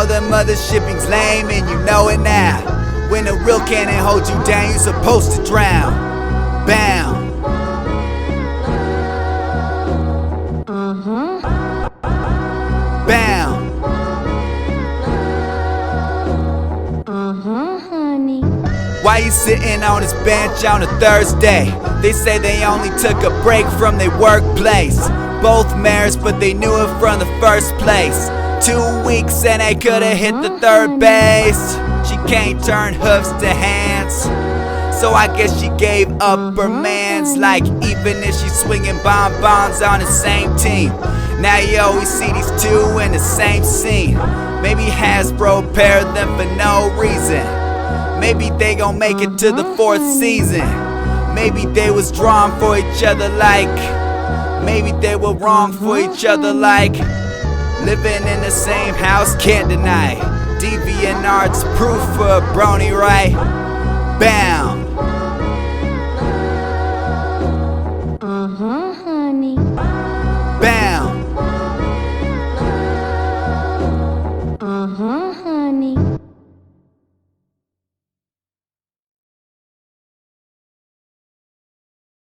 know the mothershiping's lame and you know it now. When a real cannon holds you down, you're supposed to drown. Bound. Bound. Honey. Why you sitting on this bench on a Thursday? They say they only took a break from their workplace. Both mayors, but they knew it from the first place. 2 weeks and they could've hit the third base. She can't turn hoofs to hands, so I guess she gave up her mans. Like even if she's swinging bonbons on the same team, now you always see these two in the same scene. Maybe Hasbro paired them for no reason. Maybe they gon' make it to the 4th season. Maybe they was drawn for each other like, maybe they were wrong for each other like. Living in the same house, can't deny. DeviantArt's proof for a brony, right?